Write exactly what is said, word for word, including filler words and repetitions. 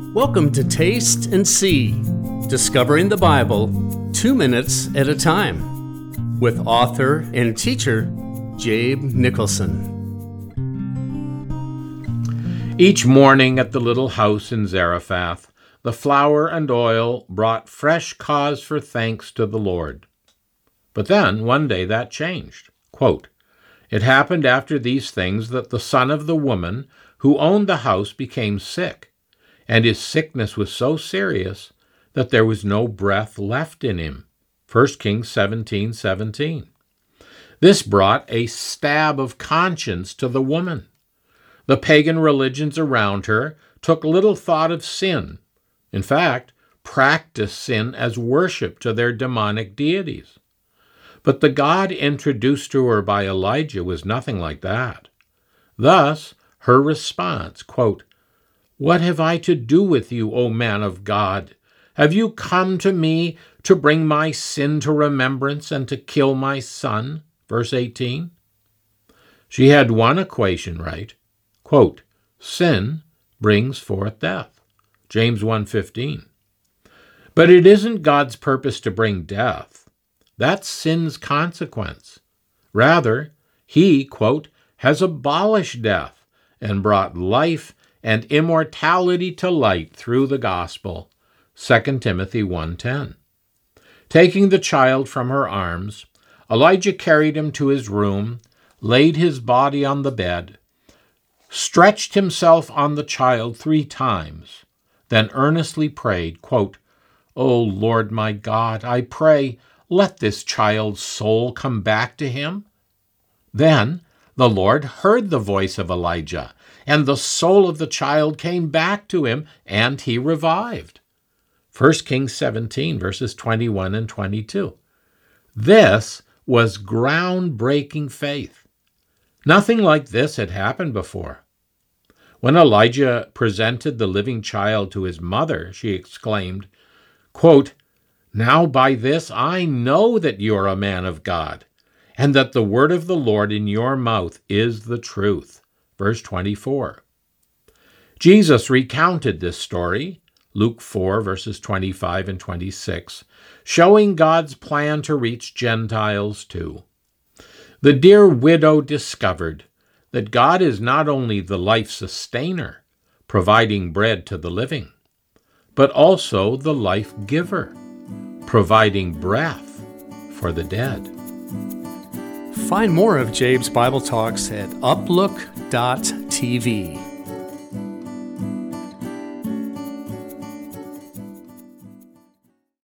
Welcome to Taste and See, Discovering the Bible two minutes at a time, with author and teacher Jabe Nicholson. Each morning at the little house in Zarephath, the flour and oil brought fresh cause for thanks to the Lord. But then, one day that changed. Quote, "It happened after these things that the son of the woman who owned the house became sick, and his sickness was so serious that there was no breath left in him." First Kings seventeen seventeen. This brought a stab of conscience to the woman. The pagan religions around her took little thought of sin. In fact, practiced sin as worship to their demonic deities. But the God introduced to her by Elijah was nothing like that. Thus, her response, quote, "What have I to do with you, O man of God? Have you come to me to bring my sin to remembrance and to kill my son?" Verse eighteen. She had one equation right. Quote, "Sin brings forth death." James one fifteen. But it isn't God's purpose to bring death. That's sin's consequence. Rather, he, quote, has abolished death and brought life and immortality to light through the gospel. Second Timothy one ten. Taking the child from her arms, Elijah carried him to his room, laid his body on the bed, stretched himself on the child three times, then earnestly prayed, quote, "O Lord my God, I pray, let this child's soul come back to him." Then the Lord heard the voice of Elijah, and the soul of the child came back to him, and he revived. First Kings seventeen, verses twenty-one and twenty-two. This was groundbreaking faith. Nothing like this had happened before. When Elijah presented the living child to his mother, she exclaimed, quote, "Now by this I know that you're a man of God, and that the word of the Lord in your mouth is the truth." Verse twenty-four. Jesus recounted this story, Luke four, verses twenty-five and twenty-six, showing God's plan to reach Gentiles too. The dear widow discovered that God is not only the life sustainer, providing bread to the living, but also the life giver, providing breath for the dead. Find more of Jabe's Bible Talks at uplook dot t v.